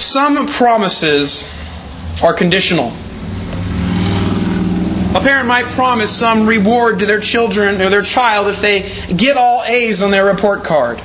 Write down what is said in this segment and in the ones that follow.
some promises are conditional. A parent might promise some reward to their children or their child if they get all A's on their report card.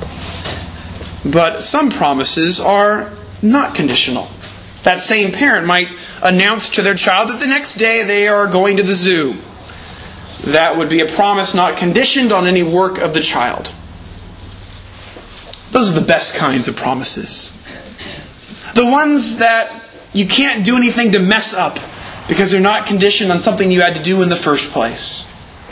But some promises are not conditional. That same parent might announce to their child that the next day they are going to the zoo. That would be a promise not conditioned on any work of the child. Those are the best kinds of promises. The ones that you can't do anything to mess up because they're not conditioned on something you had to do in the first place.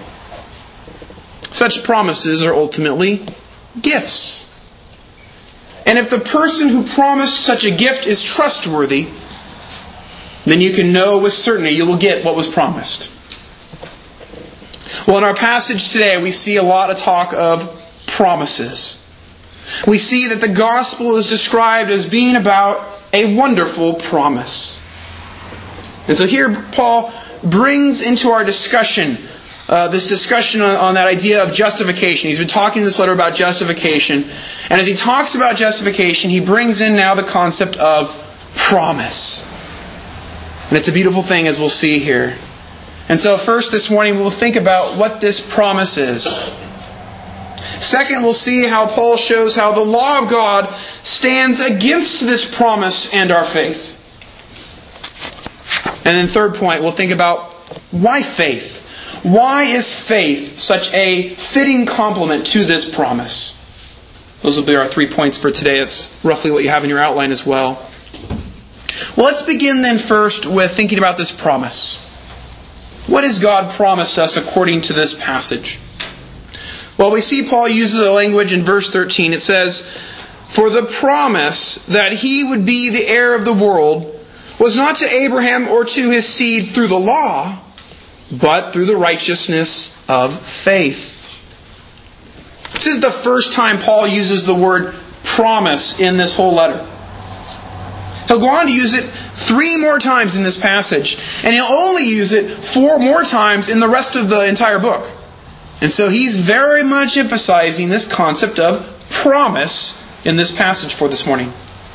Such promises are ultimately gifts. And if the person who promised such a gift is trustworthy, then you can know with certainty you will get what was promised. Well, in our passage today, we see a lot of talk of promises. We see that the gospel is described as being about a wonderful promise. And so here Paul brings into our discussion this discussion on that idea of justification. He's been talking in this letter about justification. And as he talks about justification, he brings in now the concept of promise. And it's a beautiful thing, as we'll see here. And so first this morning we'll think about what this promise is. Second, we'll see how Paul shows how the law of God stands against this promise and our faith. And then third point, we'll think about why faith. Why is faith such a fitting complement to this promise? Those will be our 3 points for today. That's roughly what you have in your outline as well. Well, let's begin then first with thinking about this promise. What has God promised us according to this passage? Well, we see Paul uses the language in verse 13. It says, "For the promise that he would be the heir of the world was not to Abraham or to his seed through the law, but through the righteousness of faith." This is the first time Paul uses the word promise in this whole letter. He'll go on to use it 3 more times in this passage, and he'll only use it 4 more times in the rest of the entire book. And so he's very much emphasizing this concept of promise in this passage for this morning.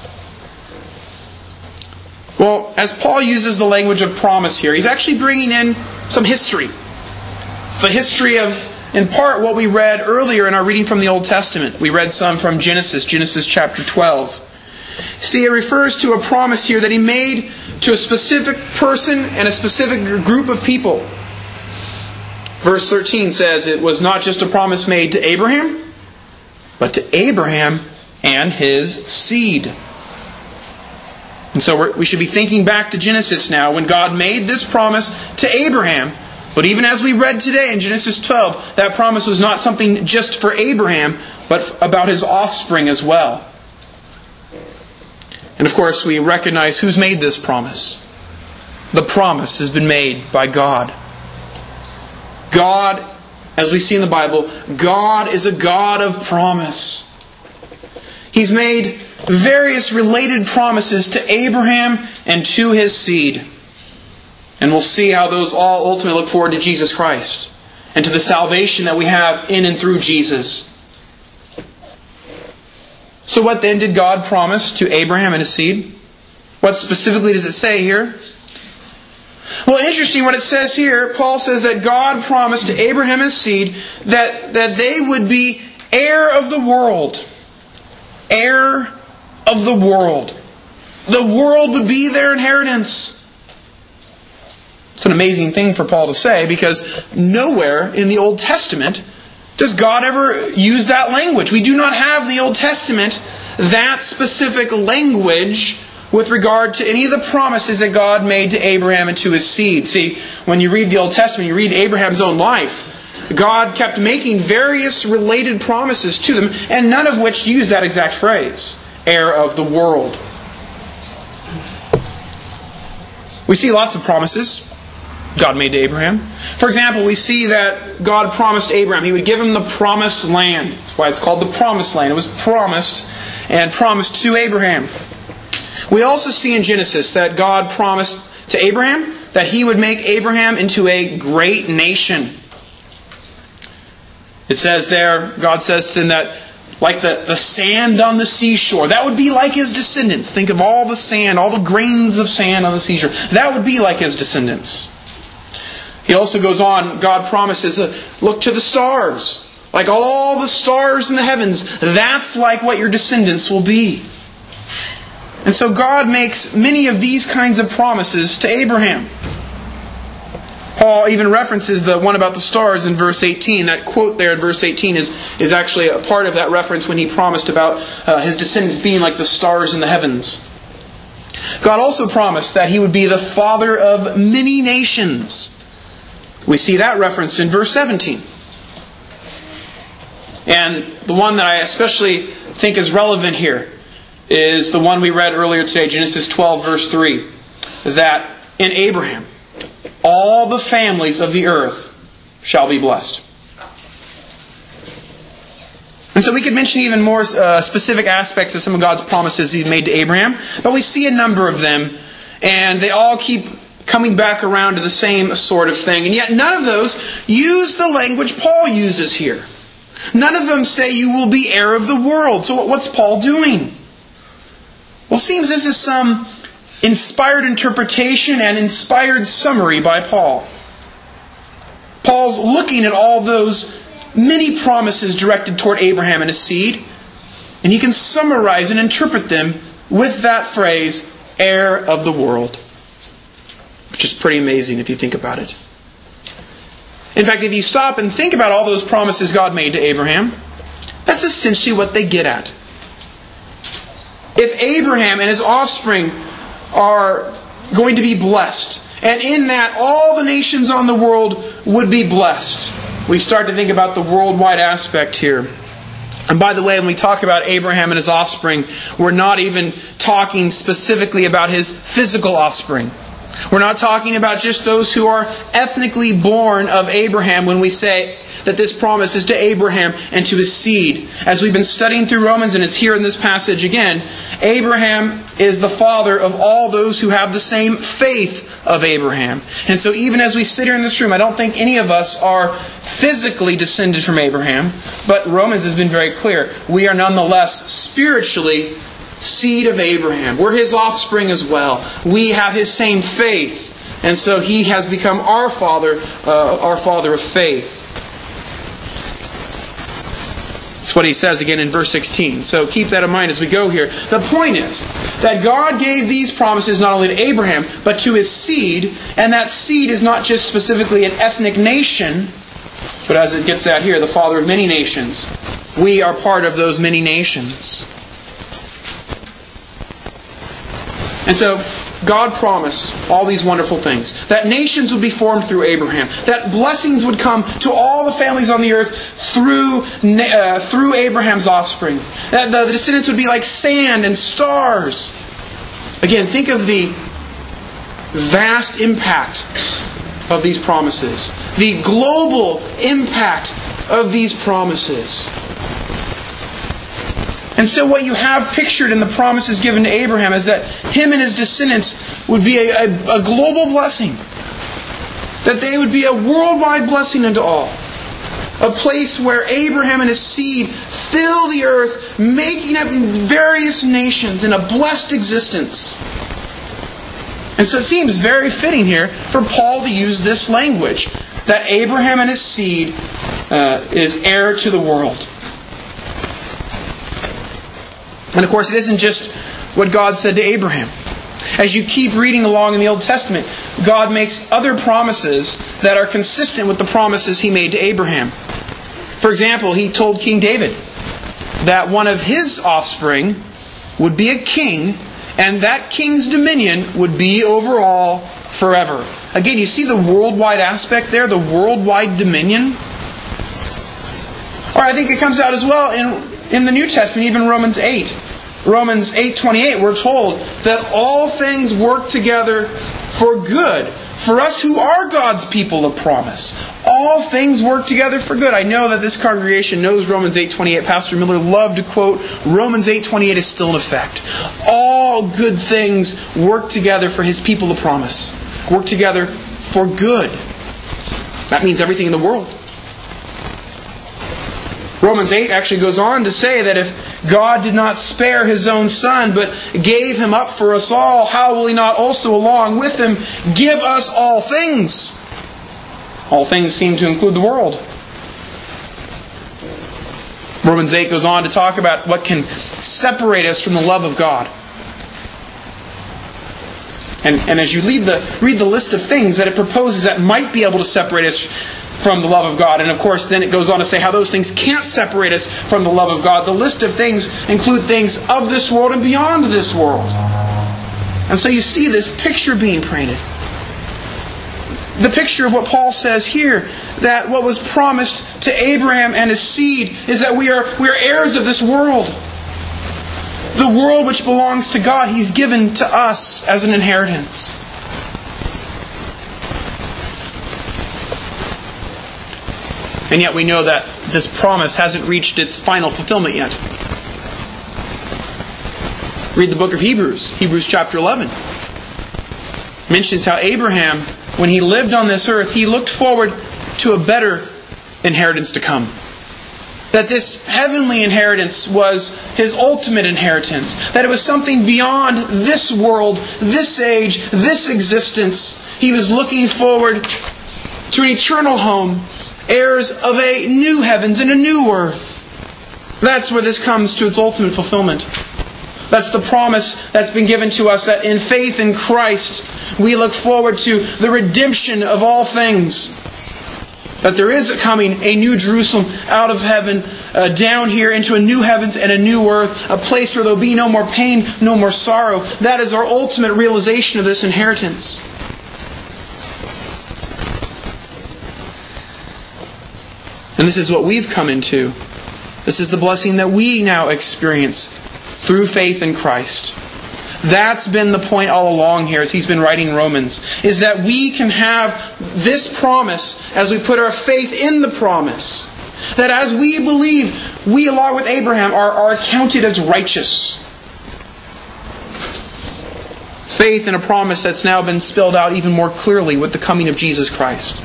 Well, as Paul uses the language of promise here, he's actually bringing in some history. It's the history of, in part, what we read earlier in our reading from the Old Testament. We read some from Genesis chapter 12. See, it refers to a promise here that he made to a specific person and a specific group of people. Verse 13 says it was not just a promise made to Abraham, but to Abraham and his seed. And so we should be thinking back to Genesis now, when God made this promise to Abraham. But even as we read today in Genesis 12, that promise was not something just for Abraham, but about his offspring as well. And of course, we recognize who's made this promise. The promise has been made by God. God, as we see in the Bible, God is a God of promise. He's made various related promises to Abraham and to his seed. And we'll see how those all ultimately look forward to Jesus Christ and to the salvation that we have in and through Jesus. So what then did God promise to Abraham and his seed? What specifically does it say here? Well, interesting what it says here. Paul says that God promised to Abraham and his seed that they would be heir of the world. Heir of the world. The world would be their inheritance. It's an amazing thing for Paul to say, because nowhere in the Old Testament does God ever use that language. We do not have in the Old Testament that specific language with regard to any of the promises that God made to Abraham and to his seed. See, when you read the Old Testament, you read Abraham's own life. God kept making various related promises to them, and none of which use that exact phrase, heir of the world. We see lots of promises God made to Abraham. For example, we see that God promised Abraham He would give him the promised land. That's why it's called the promised land. It was promised and promised to Abraham. We also see in Genesis that God promised to Abraham that He would make Abraham into a great nation. It says there, God says to them that like the sand on the seashore. That would be like his descendants. Think of all the sand, all the grains of sand on the seashore. That would be like his descendants. He also goes on, God promises, look to the stars. Like all the stars in the heavens, that's like what your descendants will be. And so God makes many of these kinds of promises to Abraham. Paul even references the one about the stars in verse 18. That quote there in verse 18 is actually a part of that reference when he promised about his descendants being like the stars in the heavens. God also promised that He would be the father of many nations. We see that referenced in verse 17. And the one that I especially think is relevant here is the one we read earlier today, Genesis 12, verse 3. That in Abraham, all the families of the earth shall be blessed. And so we could mention even more specific aspects of some of God's promises He made to Abraham. But we see a number of them, and they all keep coming back around to the same sort of thing. And yet none of those use the language Paul uses here. None of them say you will be heir of the world. So what's Paul doing? Well, it seems this is some inspired interpretation and inspired summary by Paul. Paul's looking at all those many promises directed toward Abraham and his seed, and he can summarize and interpret them with that phrase, heir of the world. Which is pretty amazing if you think about it. In fact, if you stop and think about all those promises God made to Abraham, that's essentially what they get at. If Abraham and his offspring are going to be blessed, and in that all the nations on the world would be blessed, we start to think about the worldwide aspect here. And by the way, when we talk about Abraham and his offspring, we're not even talking specifically about his physical offspring. We're not talking about just those who are ethnically born of Abraham when we say that this promise is to Abraham and to his seed. As we've been studying through Romans, and it's here in this passage again, Abraham is the father of all those who have the same faith of Abraham. And so even as we sit here in this room, I don't think any of us are physically descended from Abraham, but Romans has been very clear. We are nonetheless spiritually seed of Abraham. We're his offspring as well. We have his same faith. And so he has become our father of faith. That's what he says again in verse 16. So keep that in mind as we go here. The point is that God gave these promises not only to Abraham, but to his seed. And that seed is not just specifically an ethnic nation, but as it gets at here, the father of many nations. We are part of those many nations. And so God promised all these wonderful things. That nations would be formed through Abraham. That blessings would come to all the families on the earth through Abraham's offspring. That the descendants would be like sand and stars. Again, think of the vast impact of these promises. The global impact of these promises. And so what you have pictured in the promises given to Abraham is that him and his descendants would be a global blessing. That they would be a worldwide blessing unto all. A place where Abraham and his seed fill the earth, making up various nations in a blessed existence. And so it seems very fitting here for Paul to use this language, that Abraham and his seed is heir to the world. And of course, it isn't just what God said to Abraham. As you keep reading along in the Old Testament, God makes other promises that are consistent with the promises He made to Abraham. For example, He told King David that one of his offspring would be a king, and that king's dominion would be over all forever. Again, you see the worldwide aspect there, the worldwide dominion? Or I think it comes out as well in the New Testament, even Romans 8. Romans 8:28, we're told that all things work together for good. For us who are God's people of promise. All things work together for good. I know that this congregation knows Romans 8:28. Pastor Miller loved to quote, Romans 8:28 is still in effect. All good things work together for His people of promise. Work together for good. That means everything in the world. Romans 8 actually goes on to say that if God did not spare His own Son, but gave Him up for us all, how will He not also along with Him give us all things? All things seem to include the world. Romans 8 goes on to talk about what can separate us from the love of God. And as you read the list of things that it proposes that might be able to separate us from the love of God, and of course then it goes on to say how those things can't separate us from the love of God. The list of things include things of this world and beyond this world. And so you see this picture being painted. The picture of what Paul says here, that what was promised to Abraham and his seed is that we are heirs of this world. The world which belongs to God, He's given to us as an inheritance. And yet we know that this promise hasn't reached its final fulfillment yet. Read the book of Hebrews. Hebrews chapter 11 mentions how Abraham, when he lived on this earth, he looked forward to a better inheritance to come. That this heavenly inheritance was his ultimate inheritance. That it was something beyond this world, this age, this existence. He was looking forward to an eternal home, heirs of a new heavens and a new earth. That's where this comes to its ultimate fulfillment. That's the promise that's been given to us, that in faith in Christ we look forward to the redemption of all things. That there is coming a new Jerusalem out of heaven, down here into a new heavens and a new earth, a place where there will be no more pain, no more sorrow. That is our ultimate realization of this inheritance. And this is what we've come into. This is the blessing that we now experience through faith in Christ. That's been the point all along here as he's been writing Romans, is that we can have this promise as we put our faith in the promise. That as we believe, we along with Abraham are accounted as righteous. Faith in a promise that's now been spelled out even more clearly with the coming of Jesus Christ.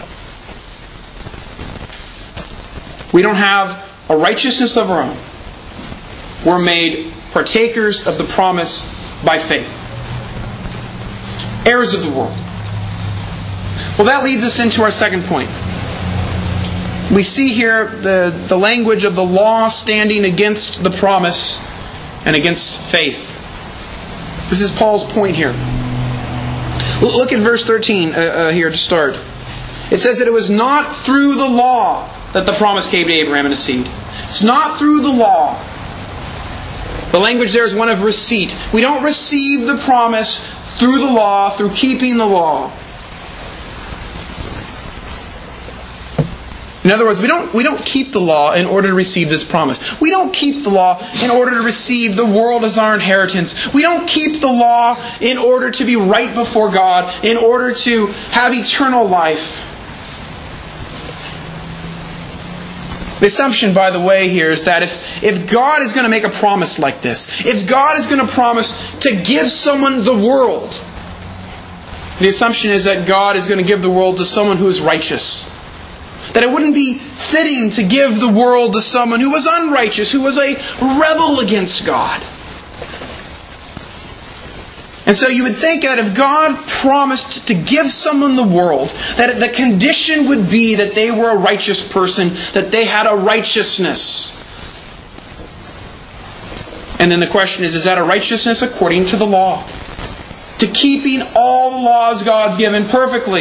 We don't have a righteousness of our own. We're made partakers of the promise by faith. Heirs of the world. Well, that leads us into our second point. We see here the language of the law standing against the promise and against faith. This is Paul's point here. Look at verse 13 here to start. It says that it was not through the law that the promise came to Abraham and his seed. It's not through the law. The language there is one of receipt. We don't receive the promise through the law, through keeping the law. In other words, we don't keep the law in order to receive this promise. We don't keep the law in order to receive the world as our inheritance. We don't keep the law in order to be right before God, in order to have eternal life. The assumption, by the way, here is that if God is going to make a promise like this, if God is going to promise to give someone the world, the assumption is that God is going to give the world to someone who is righteous. That it wouldn't be fitting to give the world to someone who was unrighteous, who was a rebel against God. And so you would think that if God promised to give someone the world, that the condition would be that they were a righteous person, that they had a righteousness. And then the question is that a righteousness according to the law? To keeping all the laws God's given perfectly.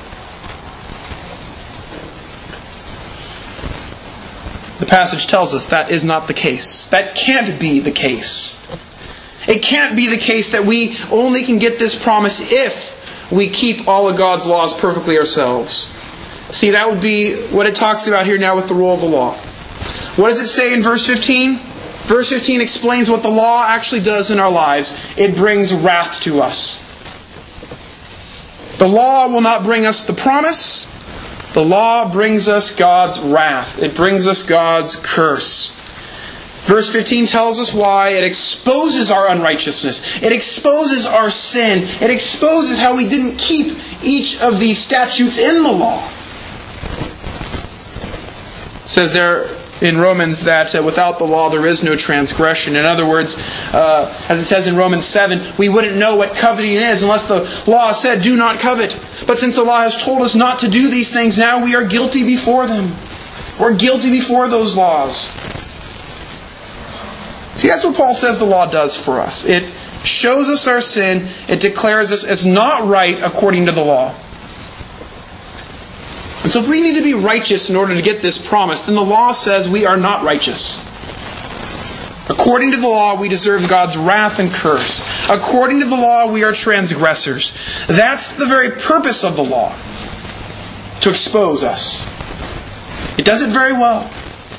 The passage tells us that is not the case. That can't be the case. It can't be the case that we only can get this promise if we keep all of God's laws perfectly ourselves. See, that would be what it talks about here now with the role of the law. What does it say in verse 15? Verse 15 explains what the law actually does in our lives. It brings wrath to us. The law will not bring us the promise. The law brings us God's wrath. It brings us God's curse. Verse 15 tells us why. It exposes our unrighteousness. It exposes our sin. It exposes how we didn't keep each of these statutes in the law. It says there in Romans that without the law there is no transgression. In other words, as it says in Romans 7, we wouldn't know what coveting is unless the law said, do not covet. But since the law has told us not to do these things, now we are guilty before them. We're guilty before those laws. See, that's what Paul says the law does for us. It shows us our sin. It declares us as not right according to the law. And so if we need to be righteous in order to get this promise, then the law says we are not righteous. According to the law, we deserve God's wrath and curse. According to the law, we are transgressors. That's the very purpose of the law, to expose us. It does it very well.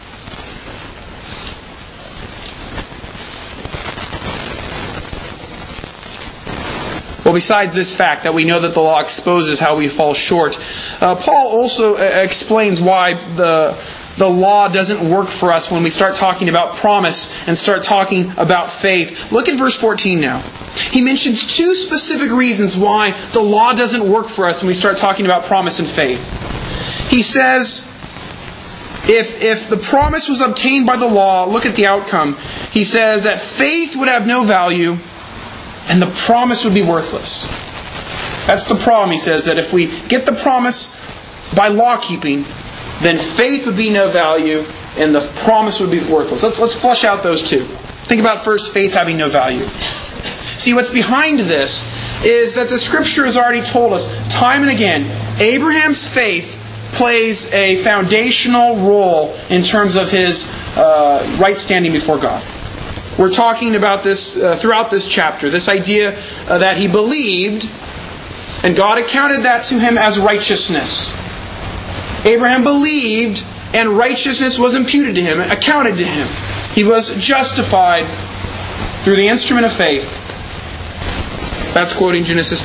Well, besides this fact that we know that the law exposes how we fall short, Paul also explains why the law doesn't work for us when we start talking about promise and start talking about faith. Look at verse 14 now. He mentions two specific reasons why the law doesn't work for us when we start talking about promise and faith. He says, if the promise was obtained by the law, look at the outcome. He says that faith would have no value and the promise would be worthless. That's the problem, he says, that if we get the promise by law keeping, then faith would be no value and the promise would be worthless. Let's flesh out those two. Think about first faith having no value. See, what's behind this is that the Scripture has already told us time and again, Abraham's faith plays a foundational role in terms of his right standing before God. We're talking about this throughout this chapter, this idea that he believed and God accounted that to him as righteousness. Abraham believed and righteousness was imputed to him, accounted to him. He was justified through the instrument of faith. That's quoting Genesis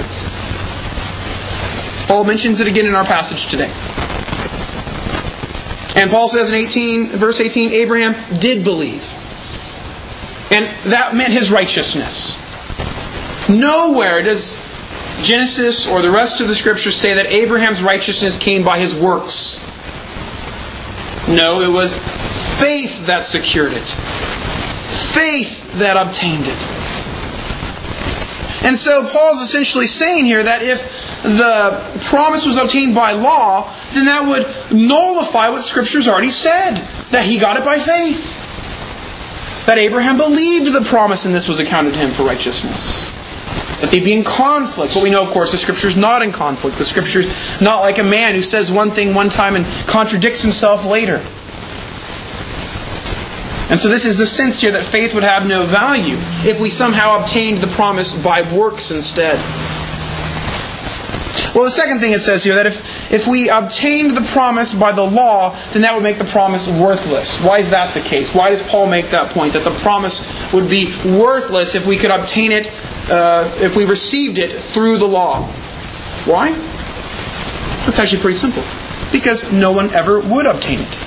15:6. Paul mentions it again in our passage today. And Paul says in verse 18, Abraham did believe. And that meant his righteousness. Nowhere does Genesis or the rest of the Scriptures say that Abraham's righteousness came by his works. No, it was faith that secured it. Faith that obtained it. And so Paul's essentially saying here that if the promise was obtained by law, then that would nullify what Scripture's already said. That he got it by faith. That Abraham believed the promise and this was accounted to him for righteousness. That they'd be in conflict. But we know, of course, the Scripture's not in conflict. The Scripture's not like a man who says one thing one time and contradicts himself later. And so this is the sense here that faith would have no value if we somehow obtained the promise by works instead. Well, the second thing it says here, that if we obtained the promise by the law, then that would make the promise worthless. Why is that the case? Why does Paul make that point, that the promise would be worthless if we could obtain it, if we received it through the law? Why? It's actually pretty simple. Because no one ever would obtain it.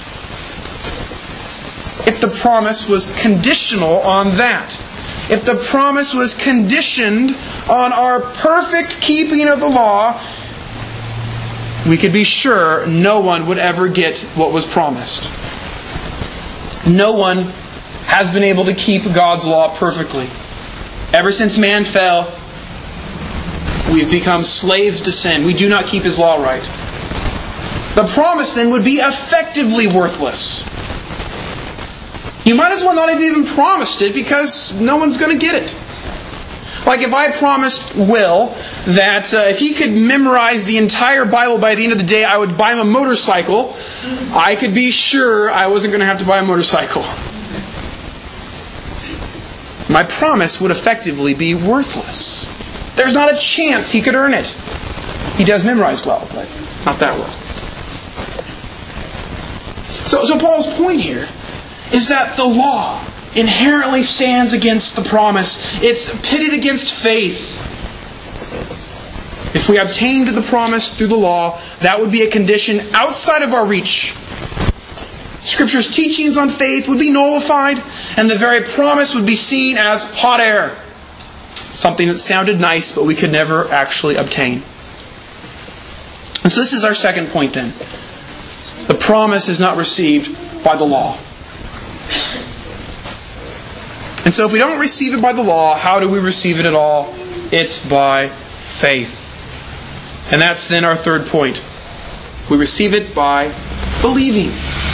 If the promise was conditional on that, if the promise was conditioned on our perfect keeping of the law, we could be sure no one would ever get what was promised. No one has been able to keep God's law perfectly. Ever since man fell, we've become slaves to sin. We do not keep His law right. The promise then would be effectively worthless. You might as well not have even promised it because no one's going to get it. Like if I promised Will that if he could memorize the entire Bible by the end of the day, I would buy him a motorcycle, I could be sure I wasn't going to have to buy a motorcycle. My promise would effectively be worthless. There's not a chance he could earn it. He does memorize well, but not that well. So Paul's point here is that the law inherently stands against the promise. It's pitted against faith. If we obtained the promise through the law, that would be a condition outside of our reach. Scripture's teachings on faith would be nullified, and the very promise would be seen as hot air. Something that sounded nice, but we could never actually obtain. And so this is our second point then. The promise is not received by the law. And so if we don't receive it by the law, how do we receive it at all? It's by faith. And that's then our third point. We receive it by believing.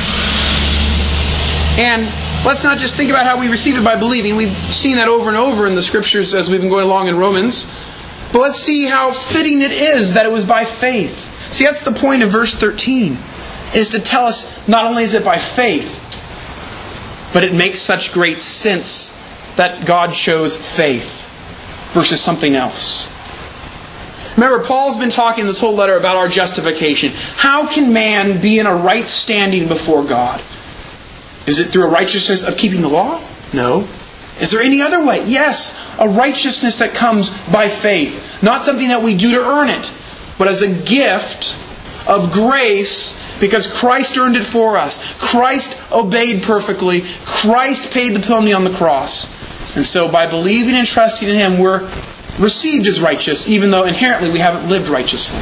And let's not just think about how we receive it by believing. We've seen that over and over in the Scriptures as we've been going along in Romans. But let's see how fitting it is that it was by faith. See, that's the point of verse 13. Is to tell us not only is it by faith, but it makes such great sense that God chose faith versus something else. Remember, Paul's been talking this whole letter about our justification. How can man be in a right standing before God? Is it through a righteousness of keeping the law? No. Is there any other way? Yes, a righteousness that comes by faith. Not something that we do to earn it, but as a gift of grace because Christ earned it for us. Christ obeyed perfectly. Christ paid the penalty on the cross. And so by believing and trusting in Him, we're received as righteous, even though inherently we haven't lived righteously.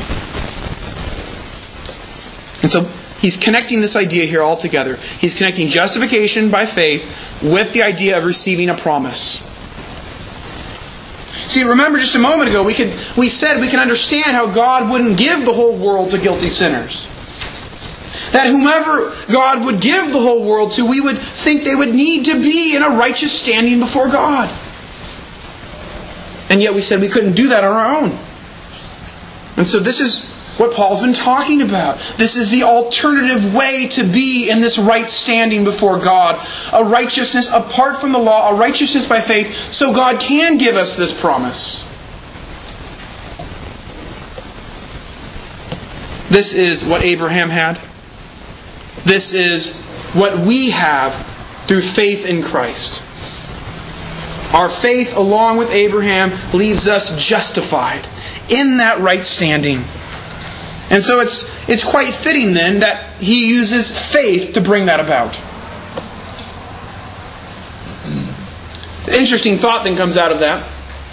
And so he's connecting this idea here all together. He's connecting justification by faith with the idea of receiving a promise. See, remember just a moment ago, we said we can understand how God wouldn't give the whole world to guilty sinners. That whomever God would give the whole world to, we would think they would need to be in a righteous standing before God. And yet we said we couldn't do that on our own. And so this is what Paul's been talking about. This is the alternative way to be in this right standing before God. A righteousness apart from the law, a righteousness by faith, so God can give us this promise. This is what Abraham had. This is what we have through faith in Christ. Our faith, along with Abraham, leaves us justified in that right standing. And so it's quite fitting then that he uses faith to bring that about. Interesting thought then comes out of that.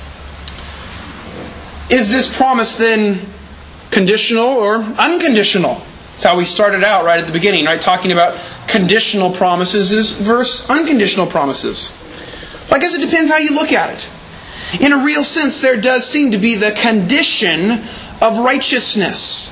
Is this promise then conditional or unconditional? That's how we started out right at the beginning, right? Talking about conditional promises versus unconditional promises. Well, I guess it depends how you look at it. In a real sense, there does seem to be the condition of righteousness.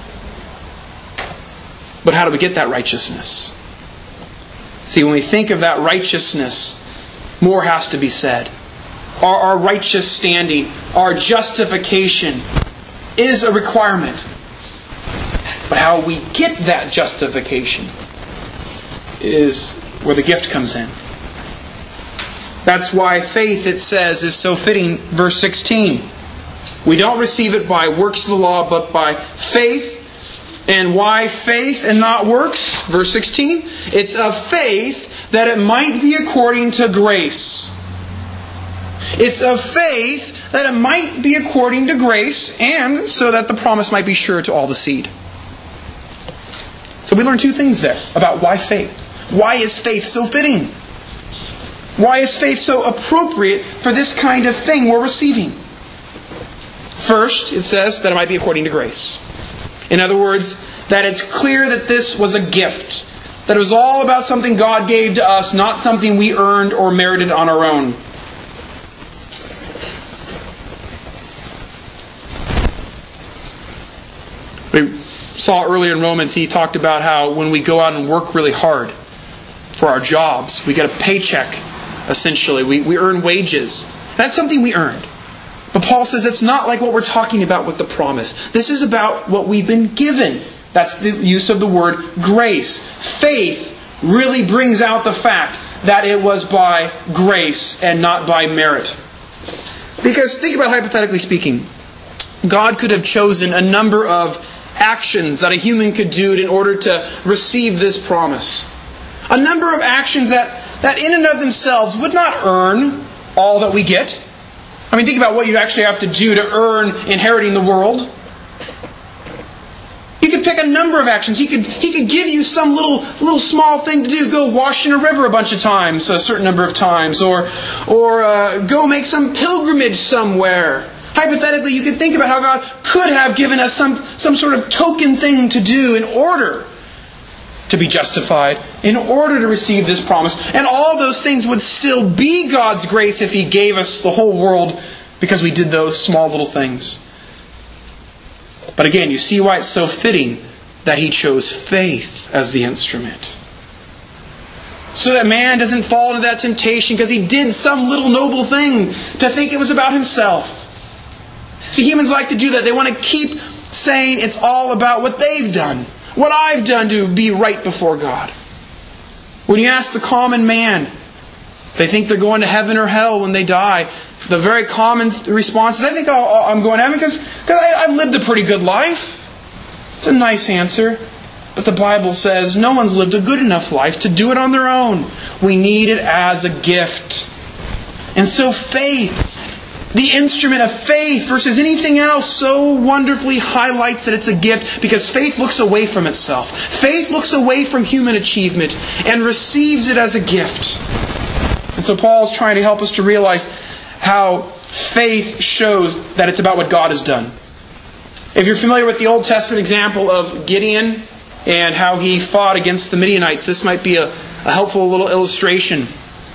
But how do we get that righteousness? See, when we think of that righteousness, more has to be said. Our righteous standing, our justification is a requirement. But how we get that justification is where the gift comes in. That's why faith, it says, is so fitting. Verse 16. We don't receive it by works of the law, but by faith. And why faith and not works? Verse 16. It's of faith that it might be according to grace. It's of faith that it might be according to grace, and so that the promise might be sure to all the seed. So we learn two things there about why faith. Why is faith so fitting? Why is faith so appropriate for this kind of thing we're receiving? First, it says that it might be according to grace. In other words, that it's clear that this was a gift. That it was all about something God gave to us, not something we earned or merited on our own. We saw earlier in Romans, he talked about how when we go out and work really hard for our jobs, we get a paycheck, essentially. We earn wages. That's something we earned. But Paul says it's not like what we're talking about with the promise. This is about what we've been given. That's the use of the word grace. Faith really brings out the fact that it was by grace and not by merit. Because think about, hypothetically speaking, God could have chosen a number of actions that a human could do in order to receive this promise. A number of actions that in and of themselves would not earn all that we get. I mean, think about what you'd actually have to do to earn inheriting the world. You could pick a number of actions. He could give you some little small thing to do. Go wash in a river a bunch of times, a certain number of times. Or go make some pilgrimage somewhere. Hypothetically, you could think about how God could have given us some sort of token thing to do in order to be justified, in order to receive this promise. And all those things would still be God's grace if He gave us the whole world because we did those small little things. But again, you see why it's so fitting that He chose faith as the instrument. So that man doesn't fall into that temptation because he did some little noble thing to think it was about himself. See, humans like to do that. They want to keep saying it's all about what they've done, what I've done to be right before God. When you ask the common man, they think they're going to heaven or hell when they die. The very common response is, I think I'm going to heaven because I've lived a pretty good life. It's a nice answer. But the Bible says no one's lived a good enough life to do it on their own. We need it as a gift. And so faith, the instrument of faith versus anything else, so wonderfully highlights that it's a gift because faith looks away from itself. Faith looks away from human achievement and receives it as a gift. And so Paul's trying to help us to realize how faith shows that it's about what God has done. If you're familiar with the Old Testament example of Gideon and how he fought against the Midianites, this might be a helpful little illustration.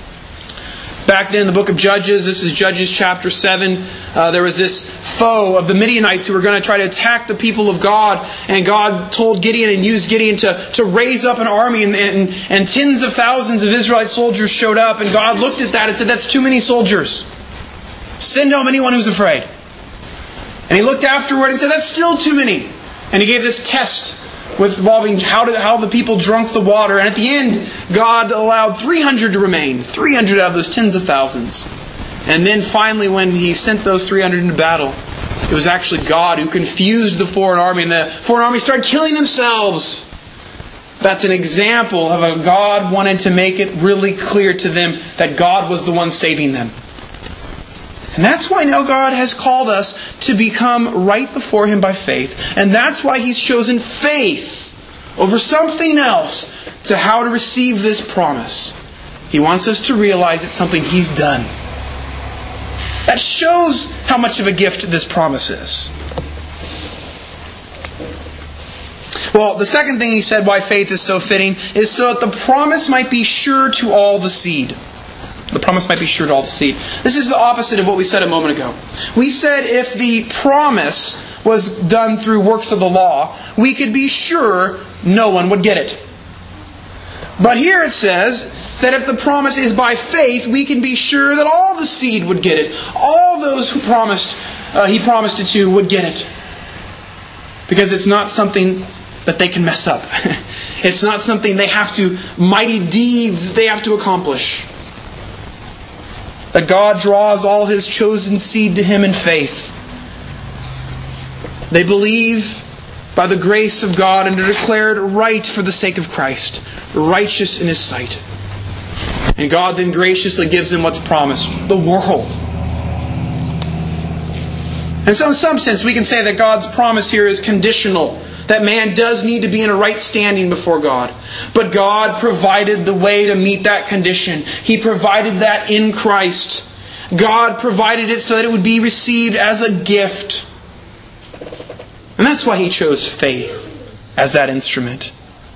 Back then in the book of Judges, this is Judges chapter 7, there was this foe of the Midianites who were going to try to attack the people of God. And God told Gideon and used Gideon to raise up an army. And tens of thousands of Israelite soldiers showed up. And God looked at that and said, that's too many soldiers. Send home anyone who's afraid. And He looked afterward and said, that's still too many. And He gave this test involving how the people drunk the water. And at the end, God allowed 300 to remain. 300 out of those tens of thousands. And then finally, when He sent those 300 into battle, it was actually God who confused the foreign army. And the foreign army started killing themselves. That's an example of how God wanted to make it really clear to them that God was the one saving them. And that's why now God has called us to become right before Him by faith. And that's why He's chosen faith over something else to how to receive this promise. He wants us to realize it's something He's done. That shows how much of a gift this promise is. Well, the second thing He said why faith is so fitting is so that the promise might be sure to all the seed. The promise might be sure to all the seed. This is the opposite of what we said a moment ago. We said if the promise was done through works of the law, we could be sure no one would get it. But here it says that if the promise is by faith, we can be sure that all the seed would get it. All those who He promised it to would get it. Because it's not something that they can mess up. It's not something mighty deeds they have to accomplish. That God draws all His chosen seed to Him in faith. They believe by the grace of God and are declared right for the sake of Christ, righteous in His sight. And God then graciously gives them what's promised, the world. And so in some sense we can say that God's promise here is conditional. That man does need to be in a right standing before God. But God provided the way to meet that condition. He provided that in Christ. God provided it so that it would be received as a gift. And that's why He chose faith as that instrument.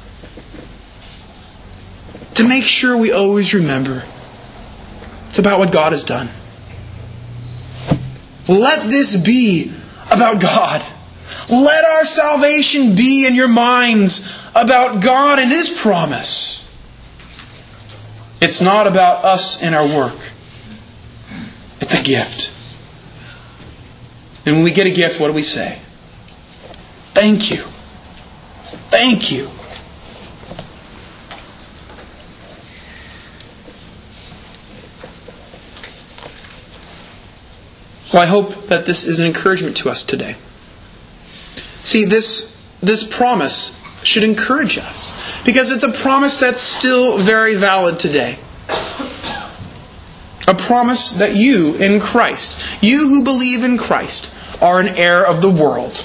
To make sure we always remember it's about what God has done. Let this be about God. Let our salvation be in your minds about God and His promise. It's not about us and our work. It's a gift. And when we get a gift, what do we say? Thank you. Thank you. Well, I hope that this is an encouragement to us today. See, this promise should encourage us because it's a promise that's still very valid today. A promise that you in Christ, you who believe in Christ, are an heir of the world.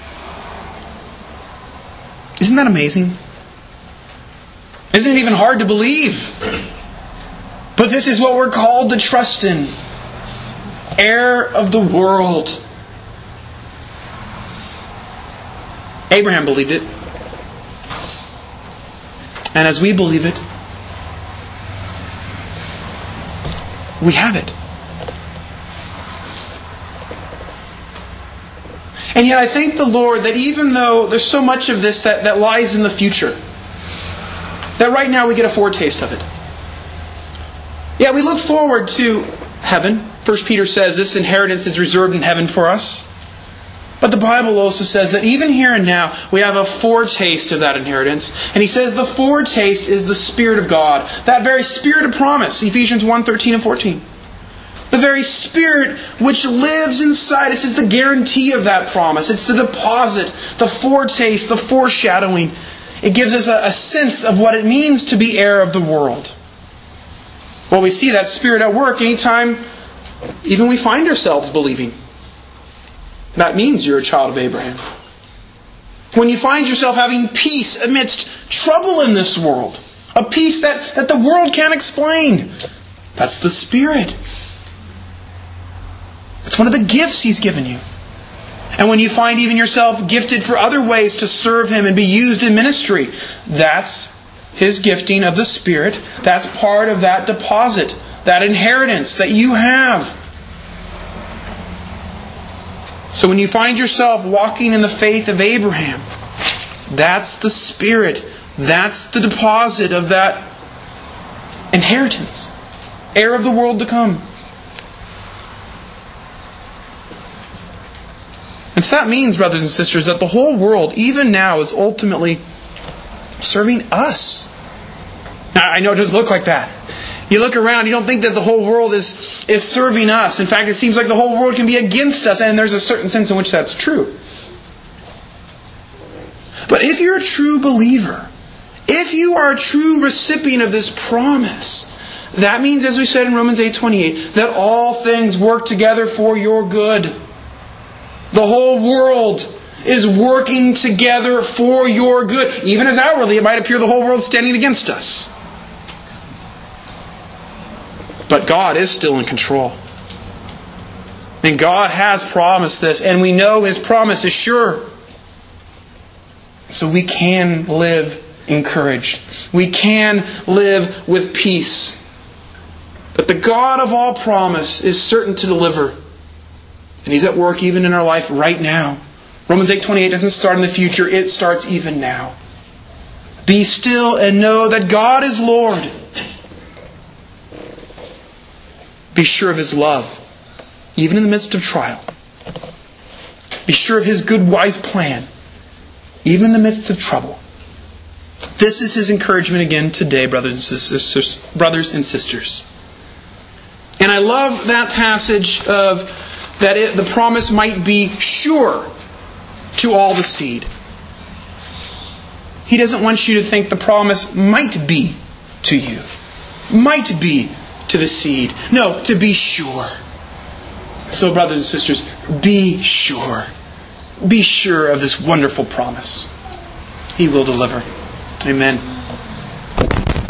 Isn't that amazing? Isn't it even hard to believe? But this is what we're called to trust in. Heir of the world. Abraham believed it. And as we believe it, we have it. And yet I thank the Lord that even though there's so much of this that lies in the future, that right now we get a foretaste of it. Yeah, we look forward to heaven. 1 Peter says this inheritance is reserved in heaven for us. But the Bible also says that even here and now, we have a foretaste of that inheritance. And he says the foretaste is the Spirit of God. That very Spirit of promise, Ephesians 1:13 and 14. The very Spirit which lives inside us is the guarantee of that promise. It's the deposit, the foretaste, the foreshadowing. It gives us a sense of what it means to be heir of the world. Well, we see that Spirit at work anytime even we find ourselves believing. That means you're a child of Abraham. When you find yourself having peace amidst trouble in this world, a peace that the world can't explain, that's the Spirit. It's one of the gifts He's given you. And when you find even yourself gifted for other ways to serve Him and be used in ministry, that's His gifting of the Spirit. That's part of that deposit, that inheritance that you have. So when you find yourself walking in the faith of Abraham, that's the Spirit. That's the deposit of that inheritance. Heir of the world to come. And so that means, brothers and sisters, that the whole world, even now, is ultimately serving us. Now, I know it doesn't look like that. You look around, you don't think that the whole world is serving us. In fact, it seems like the whole world can be against us, and there's a certain sense in which that's true. But if you're a true believer, if you are a true recipient of this promise, that means, as we said in Romans 8:28, that all things work together for your good. The whole world is working together for your good. Even as outwardly it might appear the whole world is standing against us. But God is still in control. And God has promised this, and we know His promise is sure. So we can live encouraged. We can live with peace. But the God of all promise is certain to deliver. And He's at work even in our life right now. Romans 8:28 doesn't start in the future, it starts even now. Be still and know that God is Lord. Be sure of His love, even in the midst of trial. Be sure of His good, wise plan, even in the midst of trouble. This is His encouragement again today, brothers and sisters. And I love that passage of that the promise might be sure to all the seed. He doesn't want you to think the promise might be to you. Might be to the seed. No, to be sure. So, brothers and sisters, be sure. Be sure of this wonderful promise. He will deliver. Amen.